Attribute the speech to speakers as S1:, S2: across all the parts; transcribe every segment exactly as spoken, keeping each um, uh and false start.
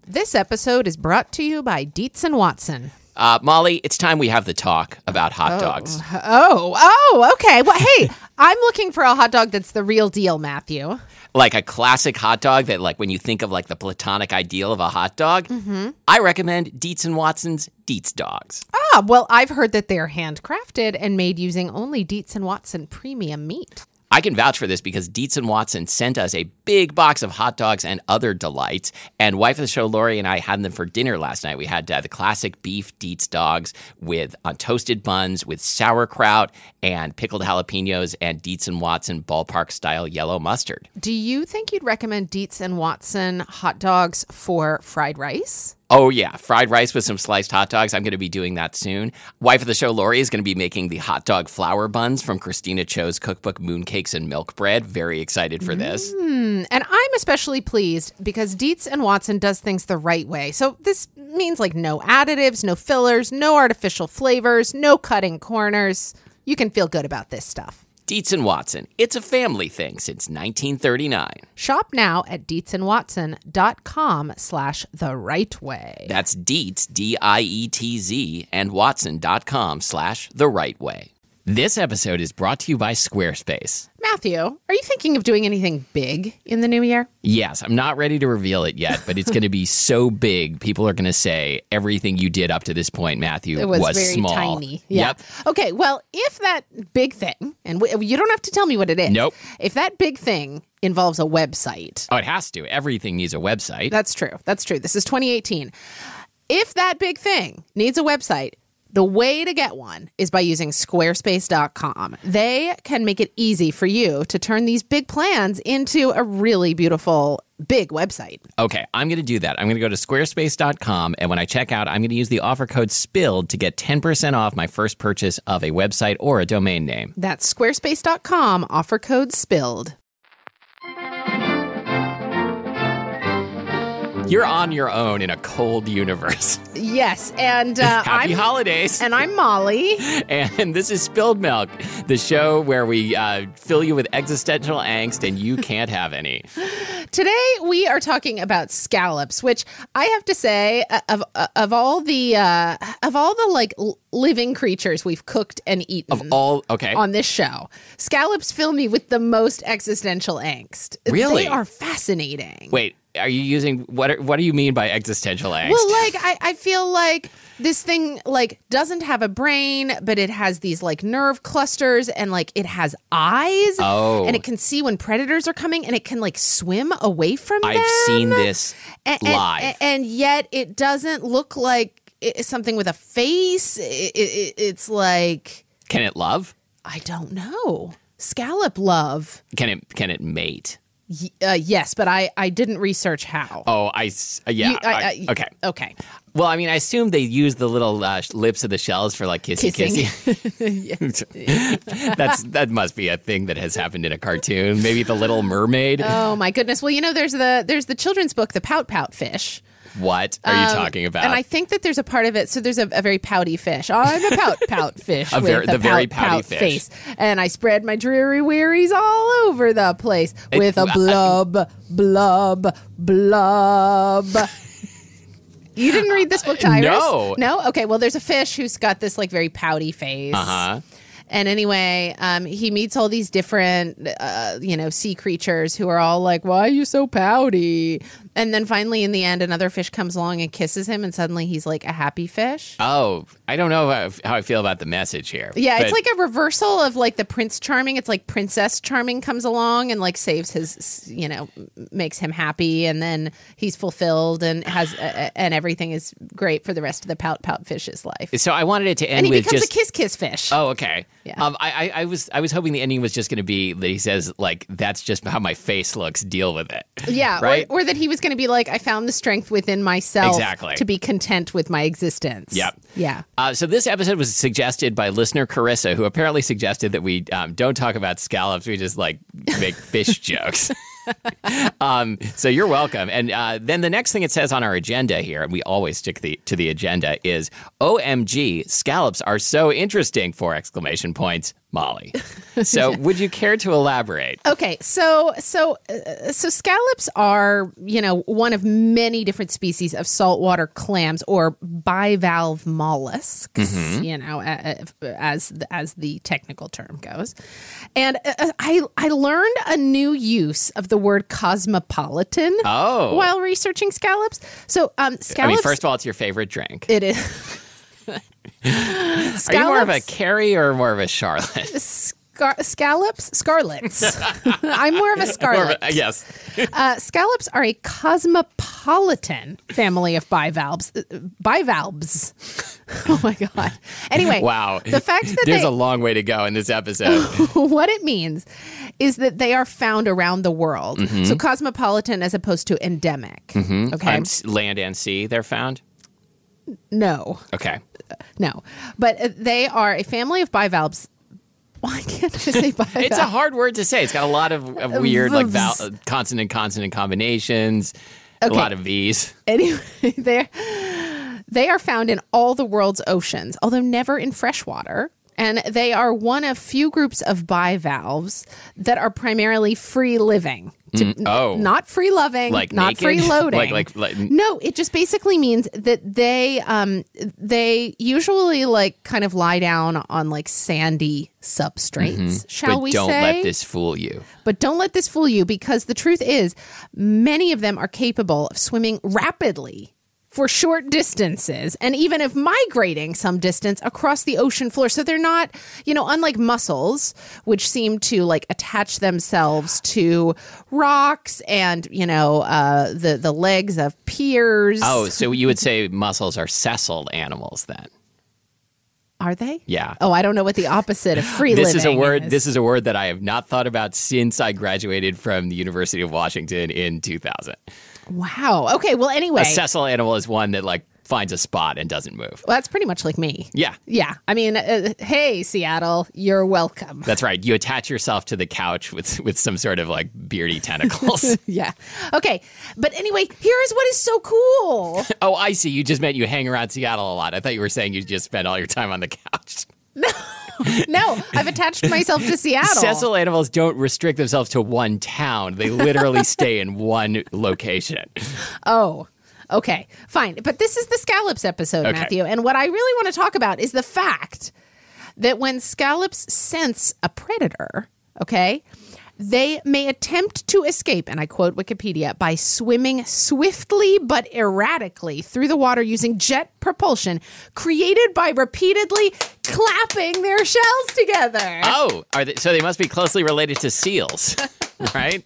S1: This episode is brought to you by Dietz and Watson.
S2: Uh, Molly, it's time we have the talk about hot
S1: oh.
S2: dogs.
S1: Oh, oh, okay. Well, hey, I'm looking for a hot dog that's the real deal, Matthew.
S2: Like a classic hot dog that, like, when you think of, like, the platonic ideal of a hot dog, mm-hmm. I recommend Dietz and Watson's Dietz Dogs.
S1: Ah, well, I've heard that they're handcrafted and made using only Dietz and Watson premium meat.
S2: I can vouch for this because Dietz and Watson sent us a big box of hot dogs and other delights. And wife of the show, Lori, and I had them for dinner last night. We had uh, the classic beef Dietz dogs with uh, toasted buns with sauerkraut and pickled jalapenos and Dietz and Watson ballpark-style yellow mustard.
S1: Do you think you'd recommend Dietz and Watson hot dogs for fried rice?
S2: Oh, yeah. Fried rice with some sliced hot dogs. I'm going to be doing that soon. Wife of the show, Lori, is going to be making the hot dog flour buns from Christina Cho's cookbook, Mooncakes and Milk Bread. Very excited for this.
S1: Mm, and I'm especially pleased because Dietz and Watson does things the right way. So this means like no additives, no fillers, no artificial flavors, no cutting corners. You can feel good about this stuff.
S2: Dietz and Watson. It's a family thing since nineteen thirty-nine.
S1: Shop now at dietzandwatson.com slash the right way.
S2: That's Dietz, D I E T Z, and Watson.com slash the right way. This episode is brought to you by Squarespace.
S1: Matthew, are you thinking of doing anything big in the new year?
S2: Yes, I'm not ready to reveal it yet, but it's going to be so big, people are going to say everything you did up to this point, Matthew,
S1: it was,
S2: was
S1: very
S2: small.
S1: tiny. Yeah.
S2: Yep.
S1: Okay, well, if that big thing, and we, you don't have to tell me what it is.
S2: Nope.
S1: If that big thing involves a website.
S2: Oh, it has to. Everything needs a website.
S1: That's true. That's true. This is twenty eighteen. If that big thing needs a website, the way to get one is by using squarespace dot com. They can make it easy for you to turn these big plans into a really beautiful, big website.
S2: Okay, I'm going to do that. I'm going to go to squarespace dot com, and when I check out, I'm going to use the offer code SPILLED to get ten percent off my first purchase of a website or a domain name.
S1: That's squarespace dot com, offer code SPILLED.
S2: You're on your own in a cold universe.
S1: Yes, and uh,
S2: Happy
S1: I'm,
S2: holidays.
S1: And I'm Molly.
S2: And this is Spilled Milk, the show where we uh, fill you with existential angst and you can't have any.
S1: Today we are talking about scallops, which I have to say, uh, of uh, of all the uh, of all the like l- living creatures we've cooked and eaten
S2: Of all, okay.
S1: on this show, scallops fill me with the most existential angst.
S2: Really?
S1: They are fascinating.
S2: Wait. Are you using, what are, what do you mean by existential angst?
S1: Well, like, I, I feel like this thing, like, doesn't have a brain, but it has these, like, nerve clusters, and, like, it has eyes.
S2: Oh.
S1: And it can see when predators are coming, and it can, like, swim away from
S2: I've
S1: them.
S2: seen this
S1: and,
S2: live.
S1: And, and yet it doesn't look like it's something with a face. It, it, it's like...
S2: Can it love?
S1: I don't know. Scallop love.
S2: Can it, can it mate?
S1: Uh, yes, but I, I didn't research how.
S2: Oh, I, uh, yeah.
S1: You- I-
S2: I-
S1: I-
S2: okay.
S1: Okay.
S2: Well, I mean, I assume they use the little uh, lips of the shells for like kissy
S1: Kissing.
S2: kissy. That's that must be a thing that has happened in a cartoon. Maybe The Little Mermaid.
S1: Oh my goodness. Well, you know, there's the there's the children's book, The Pout Pout Fish.
S2: What are you
S1: Um,
S2: talking about?
S1: And I think that there's a part of it. So there's a, a very pouty fish. I'm a pout pout fish
S2: A
S1: with
S2: ver-
S1: a
S2: the
S1: pout,
S2: very pouty
S1: pout
S2: fish.
S1: face, and I spread my dreary wearies all over the place
S2: It-
S1: with a
S2: I-
S1: blub, blub, blub. You didn't read this book, Tyrus?
S2: No.
S1: No? Okay, well, there's a fish who's got this, like, very pouty face.
S2: Uh-huh.
S1: And anyway, um, he meets all these different, uh, you know, sea creatures who are all like, why are you so pouty? And then finally, in the end, another fish comes along and kisses him, and suddenly he's like a happy fish.
S2: Oh, I don't know how, how I feel about the message here.
S1: Yeah, it's
S2: but-
S1: like a reversal of like the Prince Charming. It's like Princess Charming comes along and like saves his, you know, makes him happy, and then he's fulfilled and has, uh, and everything is great for the rest of the Pout Pout Fish's life.
S2: So I wanted it to end
S1: And he
S2: with
S1: becomes
S2: just
S1: a Kiss Kiss Fish.
S2: Oh, okay.
S1: Yeah.
S2: Um, I, I, I was I was hoping the ending was just going to be that he says like that's just how my face looks. Deal with it.
S1: Yeah,
S2: Right?
S1: or, or that he was going to be like, I found the strength within myself
S2: Exactly.
S1: to be content with my existence.
S2: Yep.
S1: Yeah.
S2: Uh, so this episode was suggested by listener Carissa, who apparently suggested that we um, don't talk about scallops. We just like make fish jokes. um, so you're welcome. And uh, then the next thing it says on our agenda here, and we always stick the, to the agenda, is O M G, scallops are so interesting, four exclamation points. Molly. So would you care to elaborate?
S1: Okay, so so uh, so scallops are, you know, one of many different species of saltwater clams or bivalve mollusks, mm-hmm. you know, as as the technical term goes. And uh, I I learned a new use of the word cosmopolitan
S2: oh.
S1: while researching scallops. So um, scallops.
S2: I mean, first of all, it's your favorite drink.
S1: It is.
S2: Are you more of a Carrie or more of a Charlotte?
S1: Scar- scallops? Scarlets. I'm more of a scarlet.
S2: More of a, yes.
S1: uh, scallops are a cosmopolitan family of bivalves. Uh, bivalves. Oh, my God. Anyway.
S2: Wow.
S1: The fact that
S2: There's
S1: they,
S2: a long way to go in this episode.
S1: What it means is that they are found around the world. Mm-hmm. So cosmopolitan as opposed to endemic.
S2: Mm-hmm.
S1: Okay.
S2: Um, land and sea, they're found?
S1: No.
S2: Okay.
S1: No. But uh, they are a family of bivalves. Why can't I say bivalve?
S2: It's a hard word to say. It's got a lot of, of weird like val- consonant-consonant combinations, okay. A lot of V's.
S1: Anyway, they're, they are found in all the world's oceans, although never in freshwater. And they are one of few groups of bivalves that are primarily free-living. To,
S2: mm, oh.
S1: Not free-loving,
S2: like
S1: not
S2: naked?
S1: free-loading.
S2: like, like, like,
S1: no, it just basically means that they um, they usually like kind of lie down on like sandy substrates, mm-hmm. shall
S2: but
S1: we
S2: don't
S1: say?
S2: Don't let this fool you.
S1: But don't let this fool you, because the truth is many of them are capable of swimming rapidly for short distances and even of migrating some distance across the ocean floor. So they're not, you know, unlike mussels, which seem to like attach themselves to rocks and, you know, uh, the, the legs of piers.
S2: Oh, so you would say mussels are sessile animals then?
S1: Are they?
S2: Yeah.
S1: Oh, I don't know what the opposite of free
S2: this
S1: living
S2: is a word.
S1: is.
S2: This is a word that I have not thought about since I graduated from the University of Washington in two thousand.
S1: Wow. Okay. Well, anyway.
S2: A sessile animal is one that like finds a spot and doesn't move.
S1: Well, that's pretty much like me.
S2: Yeah.
S1: Yeah. I mean, uh, hey, Seattle, you're welcome.
S2: That's right. You attach yourself to the couch with, with some sort of like beardy tentacles.
S1: Yeah. Okay. But anyway, here is what is so cool.
S2: Oh, I see. You just meant you hang around Seattle a lot. I thought you were saying you just spend all your time on the couch.
S1: No. No, I've attached myself to Seattle.
S2: Sessile animals don't restrict themselves to one town. They literally stay in one location.
S1: Oh, okay, fine. But this is the scallops episode,
S2: okay.
S1: Matthew. And what I really want to talk about is the fact that when scallops sense a predator, okay, they may attempt to escape, and I quote Wikipedia, by swimming swiftly but erratically through the water using jet propulsion created by repeatedly clapping their shells together.
S2: Oh, are they, so they must be closely related to seals, right?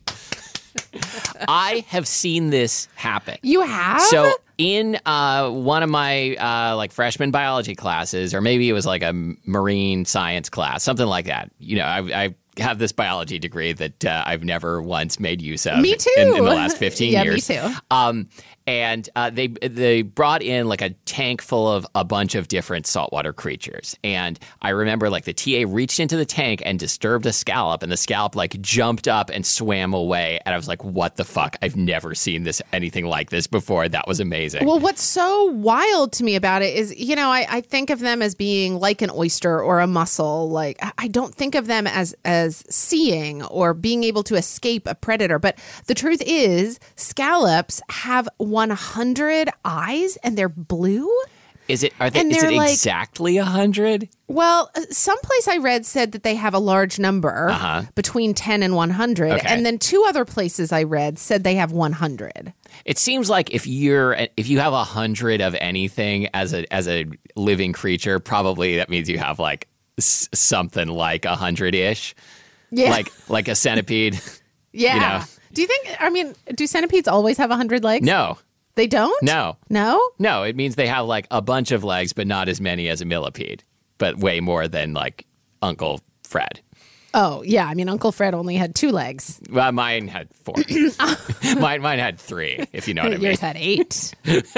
S2: I have seen this happen.
S1: You have?
S2: So in uh, one of my uh, like freshman biology classes, or maybe it was like a marine science class, something like that. You know, I, I have this biology degree that uh, I've never once made use of.
S1: Me too.
S2: In, in the last fifteen
S1: yeah,
S2: years.
S1: Me too.
S2: Um, and uh, they they brought in like a tank full of a bunch of different saltwater creatures. And I remember like the T A reached into the tank and disturbed a scallop, and the scallop like jumped up and swam away. And I was like, what the fuck? I've never seen this anything like this before. That was amazing.
S1: Well, what's so wild to me about it is, you know, I, I think of them as being like an oyster or a mussel. Like, I don't think of them as as seeing or being able to escape a predator. But the truth is, scallops have one hundred eyes and they're blue.
S2: Is it? Are they?
S1: And
S2: Is it
S1: like,
S2: exactly a hundred?
S1: Well, someplace I read said that they have a large number,
S2: uh-huh.
S1: between ten and one hundred,
S2: okay.
S1: and then two other places I read said they have one hundred.
S2: It seems like if you're if you have a hundred of anything as a as a living creature, probably that means you have like s- something like a hundred ish,
S1: yeah,
S2: like like a centipede.
S1: Yeah.
S2: You know?
S1: Do you think? I mean, do centipedes always have a hundred legs?
S2: No.
S1: They don't?
S2: No.
S1: No?
S2: No, it means they have like a bunch of legs, but not as many as a millipede, but way more than like Uncle Fred.
S1: Oh, yeah. I mean, Uncle Fred only had two legs.
S2: Well, mine had four. mine mine had three, if you know what I mean.
S1: Yours had eight.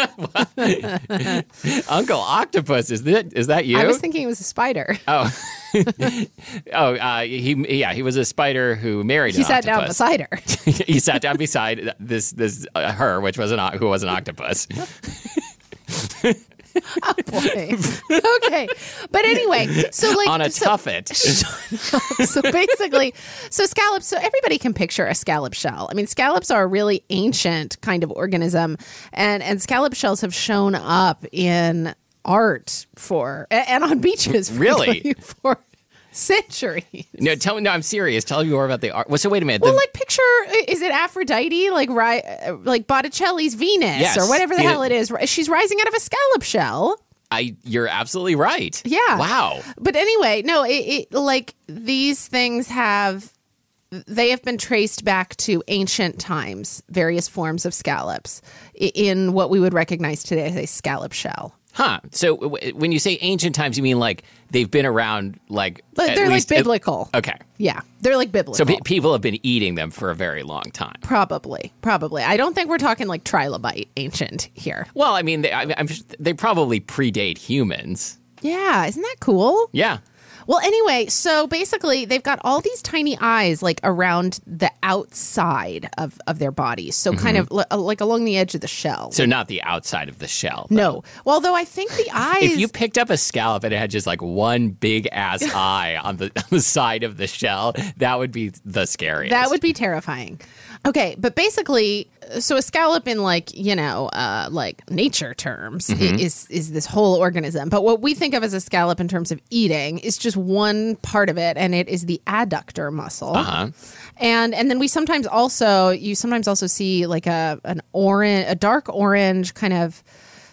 S2: Uncle Octopus, is that is that you?
S1: I was thinking it was a spider.
S2: Oh. oh, uh, he yeah, he was a spider who married
S1: he
S2: an
S1: sat
S2: octopus.
S1: down beside her.
S2: He sat down beside this this uh, her, which was an who was an octopus.
S1: Oh boy. Okay. But anyway, so like
S2: on a
S1: so,
S2: tuffet.
S1: so basically, so scallops, so everybody can picture a scallop shell. I mean, scallops are a really ancient kind of organism, and, and scallop shells have shown up in art for, and on beaches for,
S2: Really?
S1: for centuries.
S2: No, tell me. No, I'm serious. Tell me more about the art. Well, so wait a minute.
S1: Well,
S2: The-
S1: like picture, is it Aphrodite, like ri- like Botticelli's Venus,
S2: Yes,
S1: or whatever the
S2: Venus-
S1: hell it is? She's rising out of a scallop shell.
S2: I, you're absolutely right.
S1: Yeah.
S2: Wow.
S1: But anyway, no, it, it like these things have, they have been traced back to ancient times, various forms of scallops i- in what we would recognize today as a scallop shell.
S2: Huh. So w- when you say ancient times, you mean like they've been around like
S1: But
S2: at
S1: they're like
S2: least- at-
S1: biblical.
S2: okay.
S1: Yeah, they're like biblical.
S2: So pe- people have been eating them for a very long time.
S1: Probably, probably. I don't think we're talking like trilobite ancient here.
S2: Well, I mean, they, I, I'm, they probably predate humans.
S1: Yeah, isn't that cool?
S2: Yeah.
S1: Well, anyway, so basically they've got all these tiny eyes like around the outside of, of their bodies. So kind of li- like along the edge of the shell.
S2: So not the outside of the shell. though.
S1: No. Well, though I think the eyes...
S2: If you picked up a scallop and it had just like one big ass eye on the, on the side of the shell, that would be the scariest.
S1: That would be terrifying. Okay, but basically, so a scallop in like, you know, uh, like nature terms i- is is this whole organism. But what we think of as a scallop in terms of eating is just one part of it, and it is the adductor muscle.
S2: Uh-huh.
S1: And and then we sometimes also, you sometimes also see like a an orange, a dark orange kind of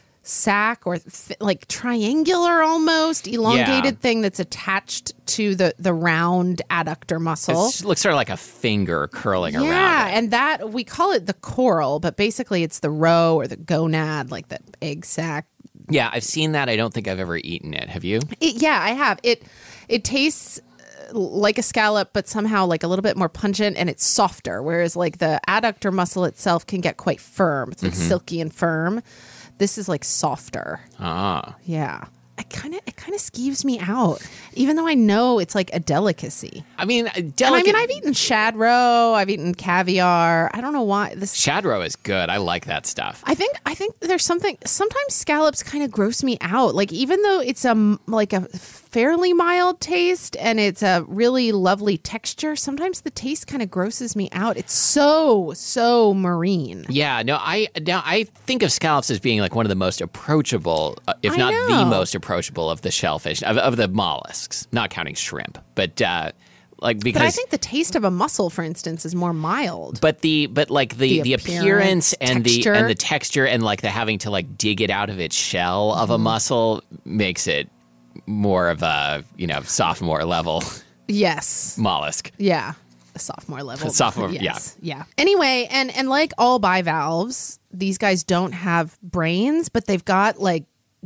S1: sac or th- like triangular almost elongated
S2: Yeah.
S1: thing that's attached to the the round adductor muscle.
S2: It looks sort of like a finger curling
S1: Yeah,
S2: around it.
S1: and that we call it the coral, but basically it's the roe or the gonad, like the egg sac.
S2: Yeah, I've seen that. I don't think I've ever eaten it. Have you?
S1: It, yeah, I have. It it tastes uh, like a scallop, but somehow like a little bit more pungent, and it's softer. Whereas like the adductor muscle itself can get quite firm. It's like silky and firm. This is like softer.
S2: Ah.
S1: Yeah. I kind of it kind of skeeves me out, even though I know it's like a delicacy.
S2: I mean, delicate.
S1: And I mean, I've eaten shad roe, I've eaten caviar. I don't know why this.
S2: Shad roe is good. I like that stuff.
S1: I think I think there's something. Sometimes scallops kind of gross me out. Like even though it's a m- like a fairly mild taste and it's a really lovely texture, sometimes the taste kind of grosses me out. It's so so marine.
S2: Yeah, no, I now I think of scallops as being like one of the most approachable, uh, if
S1: I
S2: not
S1: know.
S2: the most approachable of the shellfish, of, of the mollusks, not counting shrimp. But uh, like because
S1: But I think the taste of a mussel, for instance, is more mild.
S2: But the but like the
S1: The
S2: the,
S1: appearance,
S2: appearance, and
S1: texture.
S2: the and the texture and like the having to like dig it out of its shell of a
S1: Mm-hmm.
S2: mussel makes it more of a, you know, sophomore level
S1: Yes.
S2: mollusk.
S1: Yeah. A sophomore level.
S2: Sophomore,
S1: yes. Yeah. Anyway, and and like all bivalves, these guys don't have brains, but they've got like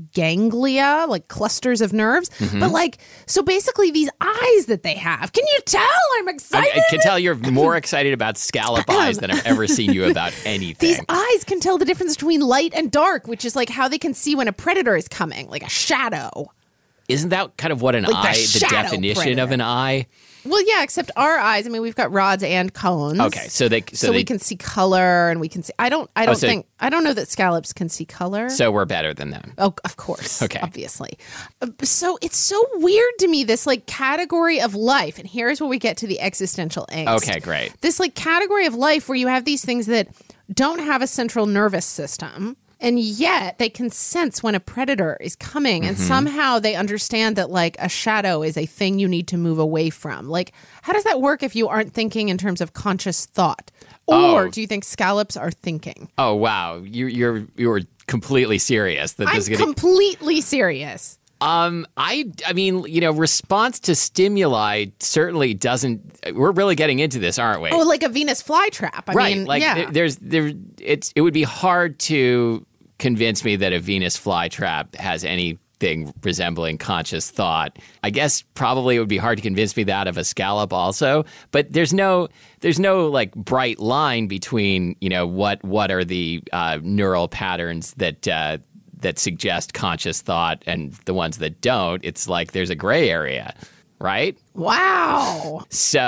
S1: ganglia, like clusters of nerves.
S2: Mm-hmm.
S1: But like, so basically these eyes that they have, can you tell I'm
S2: I,
S1: excited?
S2: I can tell you're more excited about scallop eyes than I've ever seen you about anything.
S1: These eyes can tell the difference between light and dark, which is like how they can see when a predator is coming, like a shadow.
S2: Isn't that kind of what an
S1: Like the
S2: eye, the
S1: shadow
S2: definition of
S1: predator.
S2: an eye?
S1: Well, yeah, except our eyes. I mean, we've got rods and cones.
S2: Okay, so they so,
S1: So,
S2: they,
S1: we can see color, and we can see. I don't. I don't
S2: so-
S1: think. I don't know that scallops can see color.
S2: so we're better than them.
S1: Oh, of course.
S2: Okay.
S1: Obviously. Uh, So it's so weird to me, this like category of life. And here's where we get to the existential angst.
S2: Okay, great.
S1: This like category of life where you have these things that don't have a central nervous system. And yet they can sense when a predator is coming. And
S2: Mm-hmm.
S1: somehow they understand that like a shadow is a thing you need to move away from. Like, how does that work if you aren't thinking in terms of conscious thought? Or
S2: Oh.
S1: do you think scallops are thinking?
S2: Oh wow, you you're you were completely serious that
S1: I'm
S2: this is going to.
S1: completely serious.
S2: Um, I, I mean, you know, response to stimuli certainly doesn't. We're really getting into this, aren't we?
S1: Oh, like a Venus flytrap. I
S2: right.
S1: mean,
S2: like
S1: yeah.
S2: there, there's there. It's it would be hard to convince me that a Venus flytrap has anything resembling conscious thought. I guess probably it would be hard to convince me that of a scallop also. But there's no there's no like bright line between, you know, what what are the uh, neural patterns that. Uh, that suggest conscious thought and the ones that don't. It's like there's a gray area, right?
S1: Wow.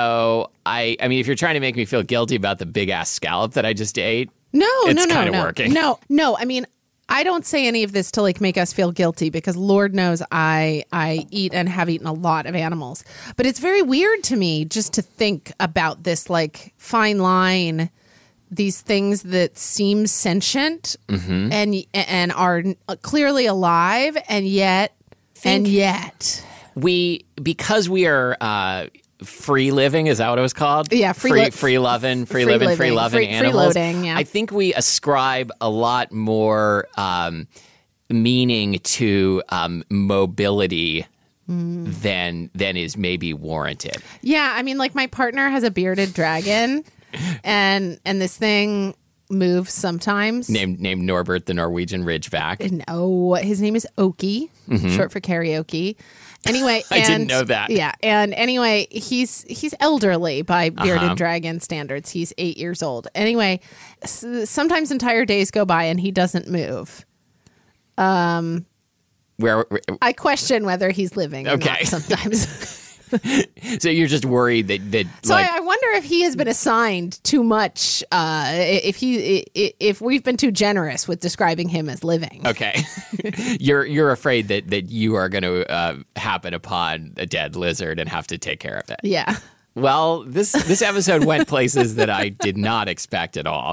S2: So I I mean, if you're trying to make me feel guilty about the big ass scallop that I just ate,
S1: No,
S2: It's
S1: no, no,
S2: kinda
S1: no.
S2: working.
S1: No, no. I mean, I don't say any of this to like make us feel guilty because Lord knows I I eat and have eaten a lot of animals. But it's very weird to me just to think about this like fine line, these things that seem sentient mm-hmm. and and are clearly alive and yet think and yet
S2: we because we are uh free living, is that what it was called?
S1: Yeah, free
S2: free,
S1: li-
S2: free loving, free, free living, living, free loving
S1: free,
S2: animals.
S1: Free loading, yeah.
S2: I think we ascribe a lot more um, meaning to um, mobility mm. than than is maybe warranted.
S1: Yeah, I mean, like my partner has a bearded dragon, and and this thing moves sometimes.
S2: Named named Norbert the Norwegian Ridgeback.
S1: No, his name is Oki, mm-hmm. short for karaoke. Anyway,
S2: I
S1: and,
S2: didn't know that.
S1: Yeah, and anyway, he's he's elderly by bearded
S2: uh-huh.
S1: dragon standards. He's eight years old. Anyway, s- sometimes entire days go by and he doesn't move. Um,
S2: where, where
S1: I question whether he's living. Or
S2: okay,
S1: not sometimes.
S2: So you're just worried that that.
S1: So
S2: like,
S1: I, I wonder if he has been assigned too much. Uh, if he, if we've been too generous with describing him as living.
S2: Okay, you're you're afraid that that you are going to uh, happen upon a dead lizard and have to take care of it.
S1: Yeah.
S2: Well, this this episode went places that I did not expect at all.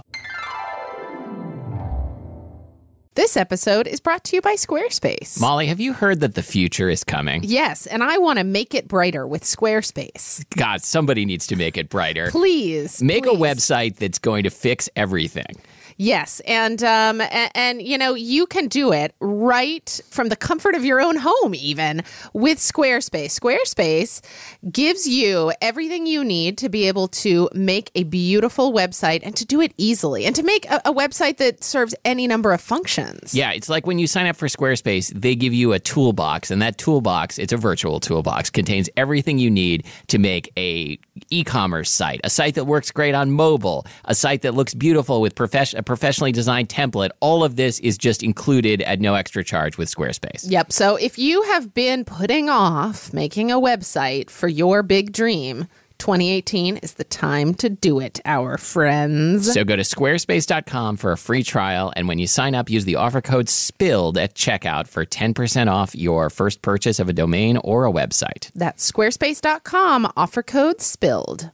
S1: This episode is brought to you by Squarespace.
S2: Molly, have you heard that the future is coming?
S1: Yes, and I want to make it brighter with Squarespace.
S2: God, somebody needs to make it brighter.
S1: Please.
S2: Make
S1: please.
S2: a website that's going to fix everything.
S1: Yes, and, um, and and you know, you can do it right from the comfort of your own home, even with Squarespace. Squarespace gives you everything you need to be able to make a beautiful website and to do it easily and to make a, a website that serves any number of functions.
S2: Yeah, it's like when you sign up for Squarespace, they give you a toolbox, and that toolbox, it's a virtual toolbox, contains everything you need to make a e-commerce site, a site that works great on mobile, a site that looks beautiful with professional professionally designed template. All of this is just included at no extra charge with Squarespace.
S1: Yep. So if you have been putting off making a website for your big dream, twenty eighteen is the time to do it, our friends.
S2: So go to squarespace dot com for a free trial, and when you sign up, use the offer code SPILLED at checkout for ten percent off your first purchase of a domain or a website.
S1: That's squarespace dot com, offer code SPILLED.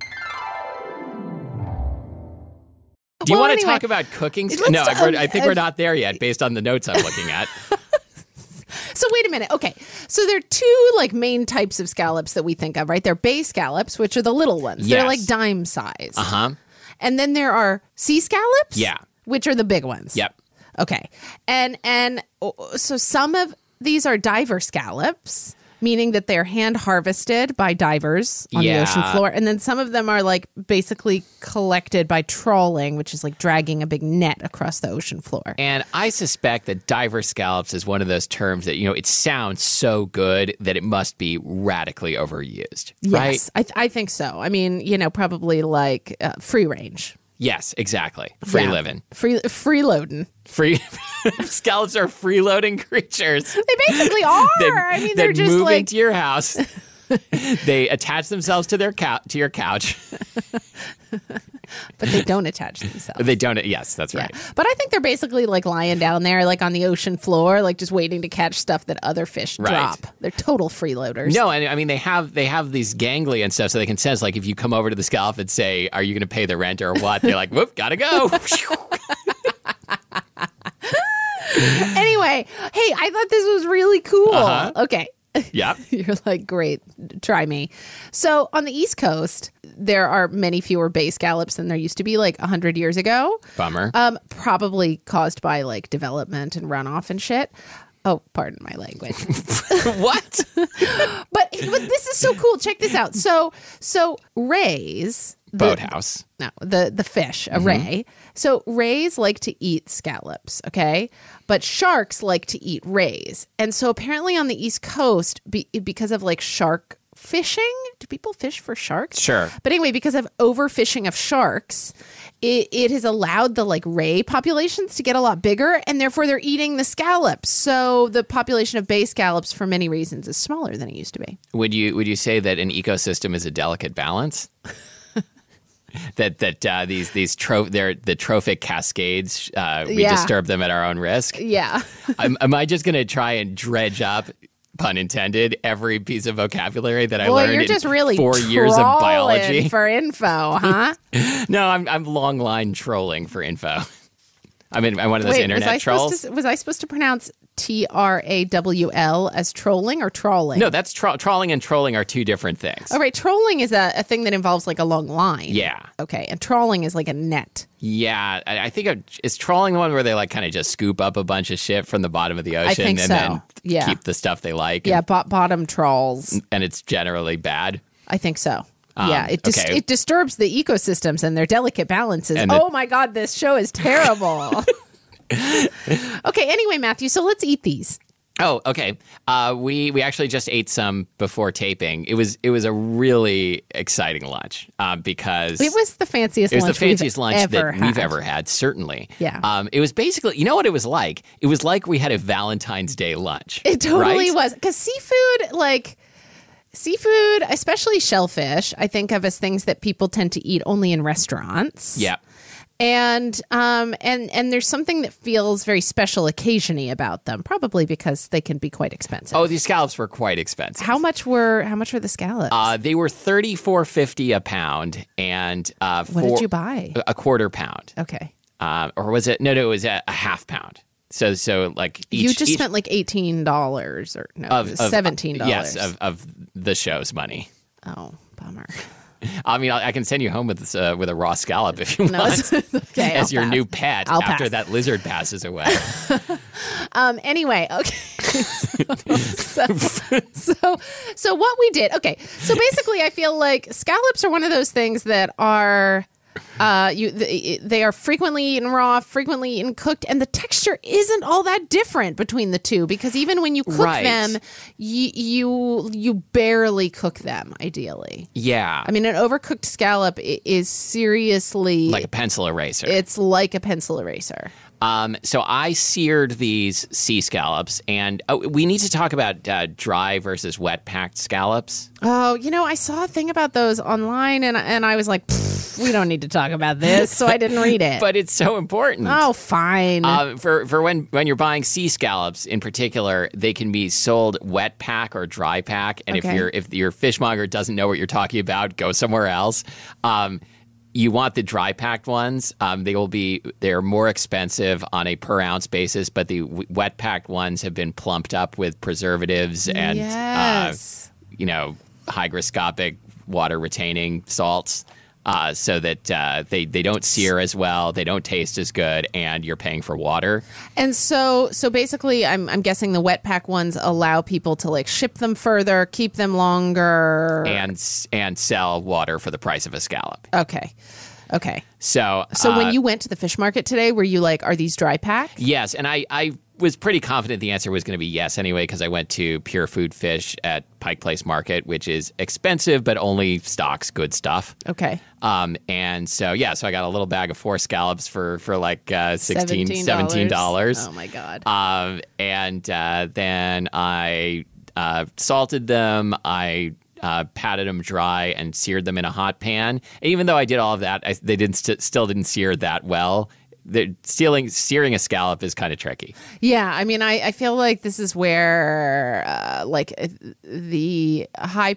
S2: Do you
S1: well,
S2: want
S1: anyway,
S2: to talk about cooking?
S1: let's
S2: No,
S1: t-
S2: I, I think
S1: uh,
S2: we're not there yet based on the notes I'm looking at.
S1: So wait a minute. Okay. So there are two like main types of scallops that we think of, right? They're bay scallops, which are the little ones.
S2: Yes.
S1: They're like dime sized.
S2: Uh-huh.
S1: And then there are sea scallops,
S2: Yeah.
S1: which are the big ones.
S2: Yep.
S1: Okay. And and oh, so some of these are diver scallops, meaning that they're hand harvested by divers on
S2: Yeah.
S1: the ocean floor. And then some of them are like basically collected by trawling, which is like dragging a big net across the ocean floor.
S2: And I suspect that diver scallops is one of those terms that, you know, it sounds so good that it must be radically overused, right?
S1: Yes, I, th- I think so. I mean, you know, probably like uh, free range.
S2: Yes, exactly. Free
S1: Yeah.
S2: living.
S1: Free freeloading.
S2: Free scallops are freeloading creatures.
S1: They basically are.
S2: That,
S1: I mean,
S2: that
S1: they're just
S2: move
S1: like
S2: into your house. They attach themselves to their cou- to your couch.
S1: but they don't attach themselves.
S2: They don't. Yes, that's right.
S1: Yeah. But I think they're basically like lying down there, like on the ocean floor, like just waiting to catch stuff that other fish
S2: Right.
S1: drop. They're total freeloaders.
S2: No, and I mean they have they have these gangly and stuff, so they can sense like if you come over to the scallop and say, "Are you going to pay the rent or what?" They're like, "Whoop, gotta go."
S1: Anyway, hey, I thought this was really cool.
S2: Uh-huh.
S1: Okay.
S2: Yep.
S1: You're like, great, try me. So on the East Coast, there are many fewer bay scallops than there used to be like one hundred years ago.
S2: Bummer.
S1: Um, probably caused by like development and runoff and shit. Oh, pardon my language.
S2: What?
S1: but but this is so cool. Check this out. So so rays, the,
S2: Boathouse.
S1: no, the the fish, a ray. So rays like to eat scallops, okay? But sharks like to eat rays. And so apparently on the East Coast, be, because of like shark fishing, do people fish for sharks?
S2: Sure.
S1: But anyway, because of overfishing of sharks, it, it has allowed the like ray populations to get a lot bigger, and therefore they're eating the scallops. So the population of bay scallops, for many reasons, is smaller than it used to be.
S2: Would you would you say that an ecosystem is a delicate balance? that that uh, these these tro- they're the trophic cascades. Uh, we
S1: Yeah.
S2: disturb them at our own risk.
S1: Yeah.
S2: am, am I just going to try and dredge up, pun intended, every piece of vocabulary that I
S1: Boy,
S2: learned
S1: you're
S2: in
S1: just really
S2: four years of
S1: trawling
S2: biology?
S1: for info, huh?
S2: No, I'm I'm long line trolling for info. I mean, I'm one of those
S1: Wait,
S2: internet
S1: was I
S2: trolls.
S1: supposed to, was I supposed to pronounce T R A W L as trolling or trawling?
S2: No, that's tro- trawling and trolling are two different things.
S1: Oh, right. Trolling is a, a thing that involves like a long line.
S2: Yeah.
S1: Okay. And trawling is like a net.
S2: Yeah, I, I think it- is trolling the one where they like kind of just scoop up a bunch of shit from the bottom of the ocean
S1: think
S2: and
S1: so.
S2: then
S1: Yeah.
S2: keep the stuff they like.
S1: Yeah.
S2: And,
S1: Bo- bottom trawls.
S2: and it's generally bad.
S1: I think so.
S2: Um,
S1: yeah. It, dis-
S2: okay.
S1: it disturbs the ecosystems and their delicate balances.
S2: And the-
S1: oh, my God. This show is terrible. Okay. Anyway, Matthew, so let's eat these.
S2: Oh, okay. Uh, we we actually just ate some before taping. It was it was a really exciting lunch uh, because
S1: It was the fanciest
S2: It was
S1: lunch
S2: the fanciest
S1: we've
S2: lunch
S1: ever
S2: that we've
S1: had.
S2: ever had, certainly.
S1: Yeah.
S2: Um, it was basically, you know what it was like? It was like we had a Valentine's Day lunch.
S1: It totally
S2: right?
S1: was. Because seafood, like, seafood, especially shellfish, I think of as things that people tend to eat only in restaurants.
S2: Yeah.
S1: And um and and there's something that feels very special occasion-y about them, probably because they can be quite expensive.
S2: Oh, these scallops were quite expensive.
S1: How much were how much were the scallops?
S2: Uh, they were thirty-four fifty a pound, and uh,
S1: what
S2: for
S1: did you buy?
S2: a quarter pound,
S1: Okay.
S2: uh, or was it? No, no, it was a, a half pound. So, so like each,
S1: you just
S2: each
S1: spent like eighteen dollars or no,
S2: of,
S1: it was
S2: of-
S1: seventeen dollars.
S2: Yes, of, of the show's money.
S1: Oh, bummer.
S2: I mean, I, I can send you home with this, uh, with a raw scallop if you
S1: No,
S2: want,
S1: it's- okay,
S2: as
S1: I'll
S2: your
S1: pass.
S2: new pet
S1: I'll
S2: after
S1: pass.
S2: that lizard passes away.
S1: Um. Anyway, okay. so, so, so what we did? Okay. So basically, I feel like scallops are one of those things that are, uh, you they, they are frequently eaten raw, frequently eaten cooked, and the texture isn't all that different between the two because even when you cook
S2: Right.
S1: them, you you you barely cook them. Ideally,
S2: Yeah,
S1: I mean, an overcooked scallop i- is seriously
S2: like a pencil eraser.
S1: it's like a pencil eraser.
S2: Um, so I seared these sea scallops, and oh, we need to talk about uh, dry versus wet packed scallops.
S1: Oh, you know, I saw a thing about those online, and and I was like, "Pfft, we don't need to talk about this, so I didn't read it.
S2: But it's so important.
S1: oh, fine.
S2: Uh, for for when, when you're buying sea scallops in particular, they can be sold wet pack or dry pack. And
S1: Okay.
S2: if your if your fishmonger doesn't know what you're talking about, go somewhere else. Um, you want the dry packed ones. Um, they will be they're more expensive on a per ounce basis, but the w- wet packed ones have been plumped up with preservatives and
S1: yes.
S2: uh, you know hygroscopic water retaining salts. Uh, so that uh, they, they don't sear as well, they don't taste as good, and you're paying for water.
S1: And so, so basically, I'm I'm guessing the wet pack ones allow people to like ship them further, keep them longer.
S2: and s- and sell water for the price of a scallop.
S1: okay, okay.
S2: So
S1: So
S2: uh,
S1: when you went to the fish market today, were you like, are these dry pack?
S2: yes, and I, I was pretty confident the answer was going to be yes anyway because I went to Pure Food Fish at Pike Place Market, which is expensive but only stocks good stuff.
S1: Okay.
S2: Um, and so yeah, so I got a little bag of four scallops for for like uh, sixteen, seventeen dollars.
S1: Oh my god.
S2: Um, and uh, then I uh, salted them. I uh, patted them dry and seared them in a hot pan. And even though I did all of that, I, they didn't st- still didn't sear that well. The stealing searing a scallop is kind of tricky.
S1: Yeah, I mean, I, I feel like this is where, uh, like, uh, the high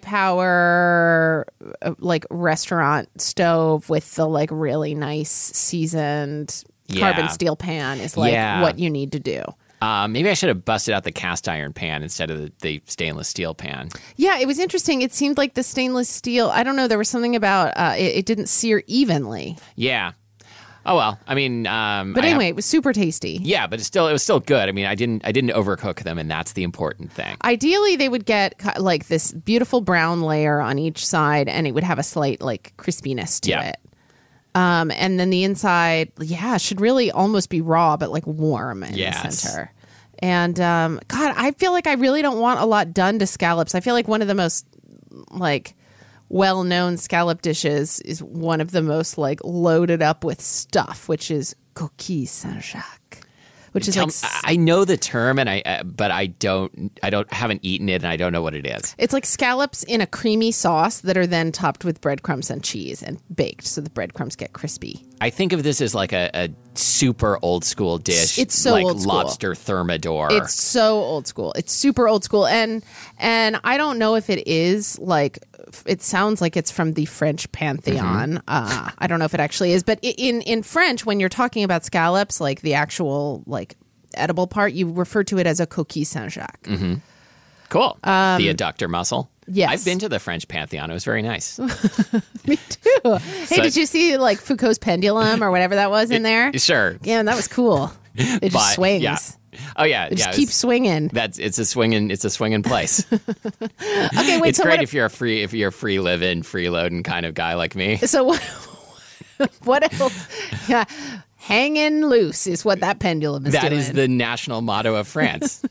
S1: power, uh, like, restaurant stove with the, like, really nice seasoned
S2: Yeah.
S1: carbon steel pan is, like,
S2: Yeah.
S1: what you need to do.
S2: Um, maybe I should have busted out the cast iron pan instead of the, the stainless steel pan.
S1: Yeah, it was interesting. It seemed like the stainless steel, I don't know, there was something about uh, it, it didn't sear evenly.
S2: Yeah. Oh well. I mean, um,
S1: But
S2: I have-
S1: anyway, it was super tasty.
S2: yeah, but it's still it was still good. I mean, I didn't I didn't overcook them, and that's the important thing.
S1: Ideally, they would get ki- like this beautiful brown layer on each side, and it would have a slight like crispiness to
S2: Yeah.
S1: it. Um, and then the inside, yeah, should really almost be raw, but like warm in the
S2: Yes.
S1: center. And um, God, I feel like I really don't want a lot done to scallops. I feel like one of the most like well-known scallop dishes is one of the most like loaded up with stuff, which is coquille Saint-Jacques, which is
S2: Tell
S1: like
S2: me- I know the term, and I uh, but I don't I don't haven't eaten it, and I don't know what it is.
S1: it's like scallops in a creamy sauce that are then topped with breadcrumbs and cheese and baked, so the breadcrumbs get crispy.
S2: I think of this as like a, a super old school dish.
S1: It's so
S2: like
S1: old school.
S2: lobster thermidor.
S1: It's so old school. It's super old school, and and I don't know if it is like. It sounds like it's from the French pantheon. Mm-hmm. Uh, I don't know if it actually is, but in in French, when you're talking about scallops, like the actual like edible part, you refer to it as a coquille Saint-Jacques.
S2: Mm-hmm. Cool. Um, the adductor mussel.
S1: Yes.
S2: I've been to the French pantheon. It was very nice.
S1: Me too. Hey,
S2: So-
S1: did you see like Foucault's pendulum or whatever that was in there?
S2: Sure.
S1: Yeah, that was cool. It just
S2: But-
S1: swings.
S2: Yeah. Oh yeah.
S1: It just
S2: yeah.
S1: keeps
S2: it's,
S1: swinging.
S2: that's it's a swinging it's a swinging place.
S1: Okay, wait.
S2: It's
S1: so
S2: great
S1: what,
S2: if you're a free if you're a free living, freeloading kind of guy like me.
S1: So what? What else? Yeah, hanging loose is what that pendulum is
S2: That
S1: doing.
S2: is the national motto of France.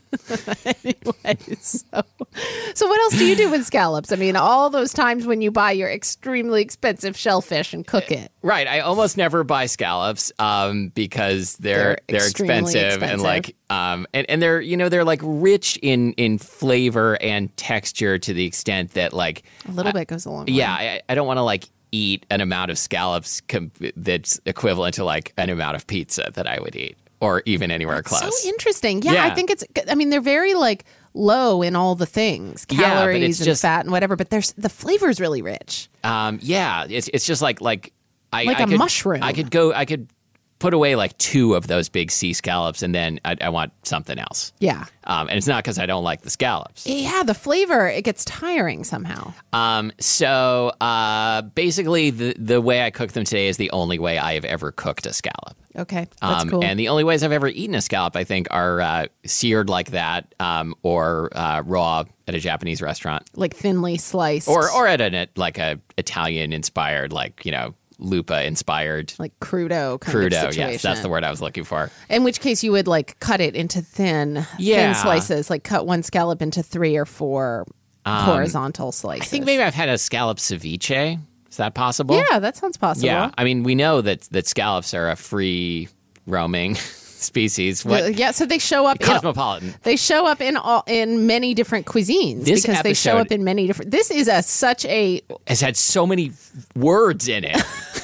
S1: Anyways, so, so what else do you do with scallops? I mean, all those times when you buy your extremely expensive shellfish and cook it.
S2: Right. I almost never buy scallops um, because they're
S1: They're
S2: they're,
S1: extremely
S2: expensive, and
S1: expensive.
S2: like um and, and they're you know they're like rich in in flavor and texture to the extent that like
S1: A little bit goes a long way.
S2: yeah I, I don't want to like eat an amount of scallops com- that's equivalent to like an amount of pizza that I would eat or even anywhere close.
S1: So interesting. Yeah, I
S2: Yeah.
S1: think it's. I mean, they're very like low in all the things,
S2: Yeah, but
S1: calories
S2: it's
S1: and
S2: just-
S1: fat and whatever. But there's the flavor is really rich.
S2: Um, yeah, it's it's just like like I
S1: Like
S2: I
S1: a
S2: could,
S1: mushroom.
S2: I could go I could put away like two of those big sea scallops, and then I, I want something else.
S1: Yeah.
S2: Um, and it's not because I don't like the scallops.
S1: Yeah, the flavor, it gets tiring somehow.
S2: Um, so uh, basically, the the way I cook them today is the only way I have ever cooked a scallop.
S1: Okay, that's
S2: Um,
S1: cool.
S2: And the only ways I've ever eaten a scallop, I think, are uh, seared like that, um, or uh, raw at a Japanese restaurant,
S1: like thinly sliced.
S2: or or at an like a Italian inspired, like you know, lupa inspired.
S1: like crudo kind
S2: Crudo,
S1: of situation.
S2: yes, that's the word I was looking for.
S1: In which case you would like cut it into thin,
S2: Yeah.
S1: thin slices, like cut one scallop into three or four horizontal slices.
S2: I think maybe I've had a scallop ceviche. Is that possible?
S1: Yeah, that sounds possible.
S2: Yeah. I mean, we know that that scallops are a free roaming species. What
S1: Uh, yeah, so they show up. In,
S2: cosmopolitan?
S1: they show up in all in many different cuisines
S2: This
S1: because they show
S2: episode-
S1: up in many different. This is a such a
S2: Has had so many words in it.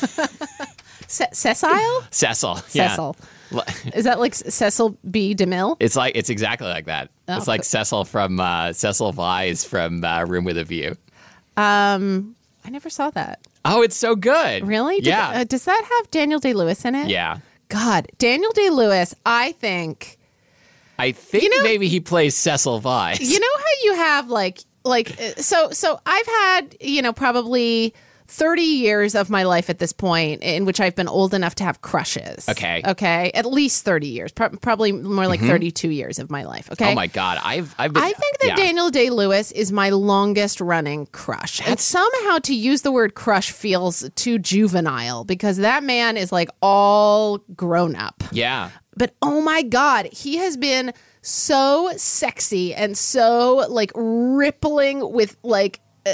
S1: se- sessile.
S2: Cecil.
S1: Cecil.
S2: Yeah.
S1: Is that like Cecil B. DeMille?
S2: It's like it's exactly like that.
S1: Oh,
S2: it's like Cecil from uh, Cecil Vyse from uh, Room with a View.
S1: Um, I never saw that.
S2: Oh, it's so good.
S1: Really? Did-
S2: Yeah.
S1: uh, does that have Daniel Day-Lewis in it?
S2: yeah.
S1: God, Daniel Day-Lewis, I think.
S2: I think
S1: You know-
S2: maybe he plays Cecil Vyse.
S1: You know how you have like like uh, so so I've had, you know, probably thirty years of my life at this point in which I've been old enough to have crushes.
S2: Okay.
S1: Okay. At least thirty years. Pro- probably more like thirty-two years of my life. Okay.
S2: Oh my God, I've I've been.
S1: I think that
S2: yeah.
S1: Daniel Day-Lewis is my longest running crush. And somehow to use the word crush feels too juvenile because that man is like all grown up.
S2: Yeah.
S1: But oh my God, he has been so sexy and so like rippling with like uh,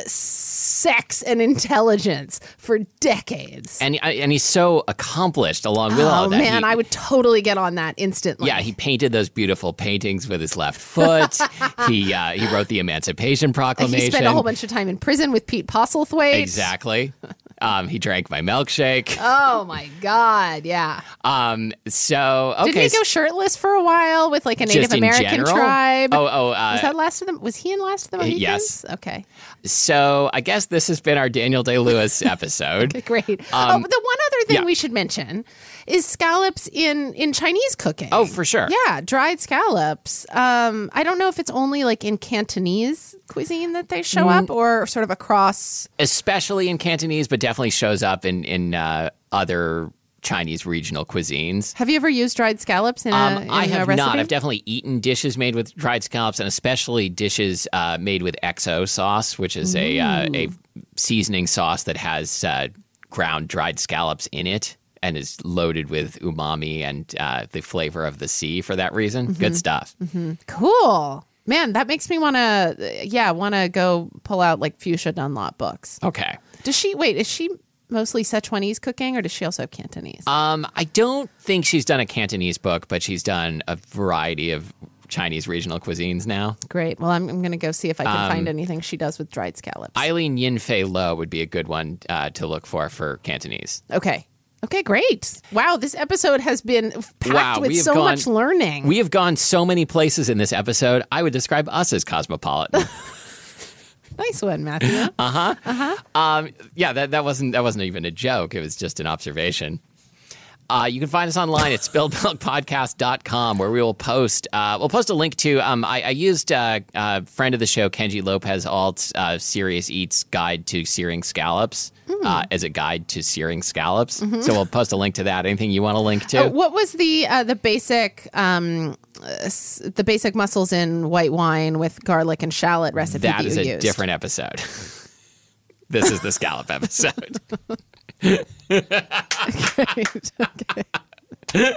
S1: sex and intelligence for decades.
S2: And and he's so accomplished along with all
S1: Oh
S2: that.
S1: man,
S2: He-
S1: I would totally get on that instantly.
S2: Yeah, he painted those beautiful paintings with his left foot. he uh, he wrote the Emancipation Proclamation.
S1: He spent a whole bunch of time in prison with Pete Postlethwaite.
S2: Exactly. Um, he drank my milkshake.
S1: Oh my God, yeah.
S2: Um, so okay,
S1: Didn't he go shirtless for a while with like a Native
S2: just in
S1: American
S2: general?
S1: tribe?
S2: Oh, oh, uh,
S1: was that Last of the? Was he in Last of the Mohicans?
S2: yes.
S1: Okay.
S2: So I guess this has been our Daniel Day-Lewis episode.
S1: Okay, great.
S2: Um,
S1: oh, the one other thing
S2: yeah.
S1: we should mention is scallops in in Chinese cooking.
S2: Oh, for sure.
S1: Yeah, dried scallops. Um, I don't know if it's only like in Cantonese cuisine that they show
S2: Mm.
S1: up, or sort of across.
S2: Especially in Cantonese, but definitely shows up in in uh, other Chinese regional cuisines.
S1: Have you ever used dried scallops in a,
S2: Um,
S1: in
S2: I
S1: a
S2: have
S1: recipe?
S2: not. I've definitely eaten dishes made with dried scallops, and especially dishes uh, made with X O sauce, which is a uh, a seasoning sauce that has uh, ground dried scallops in it and is loaded with umami and uh, the flavor of the sea. For that reason,
S1: Mm-hmm.
S2: good stuff.
S1: Cool. Man, that makes me want to, yeah, want to go pull out like Fuchsia Dunlop books.
S2: Okay.
S1: Does she, wait, is she mostly Sichuanese cooking, or does she also have Cantonese?
S2: Um, I don't think she's done a Cantonese book, but she's done a variety of Chinese regional cuisines now.
S1: Great. Well, I'm, I'm going to go see if I can
S2: Um,
S1: find anything she does with dried scallops.
S2: Eileen Yin Fei Lo would be a good one uh, to look for for Cantonese.
S1: Okay. Okay, great. Wow, this episode has been packed
S2: Wow,
S1: with
S2: we have
S1: so
S2: gone-
S1: much learning.
S2: We have gone so many places in this episode. I would describe us as cosmopolitan.
S1: Nice one, Matthew.
S2: um, yeah, that, that wasn't that wasn't even a joke. It was just an observation. Uh, you can find us online at spilled milk podcast dot com, where we will post. Uh, we'll post a link to. Um, I, I used uh, uh, friend of the show Kenji Lopez Alt's uh, Serious Eats Guide to Searing Scallops
S1: Hmm.
S2: uh, as a guide to searing scallops. So we'll post a link to that. Anything you want to link to?
S1: Mm-hmm. Uh, what was the uh, the basic um, uh, s- the basic mussels in white wine with garlic and shallot recipe that,
S2: that is
S1: you
S2: a
S1: used?
S2: different episode. This is the scallop episode.
S1: Great. Okay.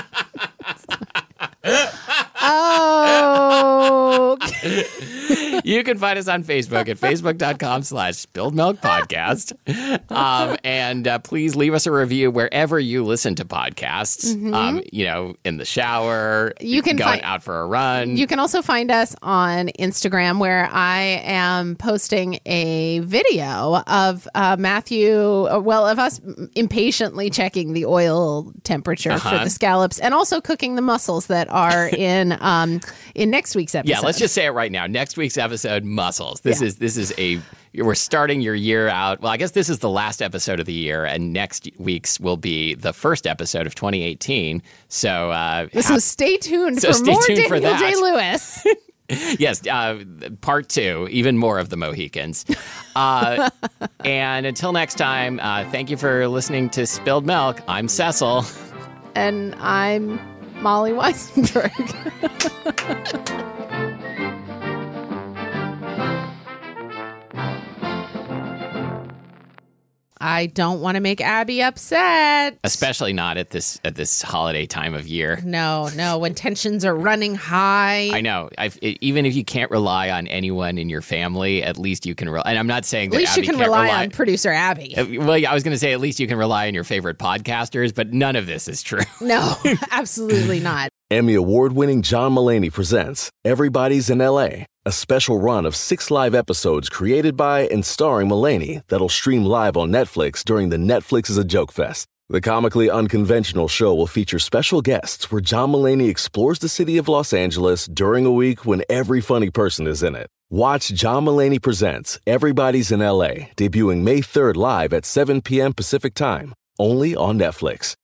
S1: Oh,
S2: You can find us on Facebook at facebook.com slash spilled milk podcast. Um, and uh, please leave us a review wherever you listen to podcasts. Um, you know, in the shower,
S1: You can
S2: going
S1: find-
S2: out for a run.
S1: you can also find us on Instagram, where I am posting a video of uh, Matthew, uh, well, of us impatiently checking the oil temperature for
S2: Uh-huh.
S1: the scallops, and also cooking the mussels that are in um, in next week's episode.
S2: yeah, let's just say it right now. Next week's episode, mussels. This
S1: Yeah.
S2: is this is a we're starting your year out. Well, I guess this is the last episode of the year, and next week's will be the first episode of twenty eighteen. So, uh,
S1: So stay tuned
S2: So
S1: for
S2: stay
S1: more
S2: tuned for
S1: Daniel J.
S2: that.
S1: Lewis.
S2: yes, uh, part two, even more of the Mohicans. Uh, and until next time, uh, thank you for listening to Spilled Milk. I'm Cecil.
S1: And I'm Molly Weisenberg. I don't want to make Abby upset.
S2: Especially not at this at this holiday time of year.
S1: No, no, when tensions are running high.
S2: I know. I've, it, even if you can't rely on anyone in your family, at least you can rely. And I'm not saying that
S1: At least
S2: Abby
S1: you can
S2: can't
S1: rely,
S2: rely
S1: on producer Abby.
S2: Uh, Well, yeah, I was going to say at least you can rely on your favorite podcasters, but none of this is true.
S1: No, absolutely not.
S3: Emmy award-winning John Mulaney presents Everybody's in L A, a special run of six live episodes created by and starring Mulaney that'll stream live on Netflix during the Netflix is a Joke Fest. The comically unconventional show will feature special guests where John Mulaney explores the city of Los Angeles during a week when every funny person is in it. Watch John Mulaney Presents Everybody's in L A, debuting May third live at seven p.m. Pacific Time, only on Netflix.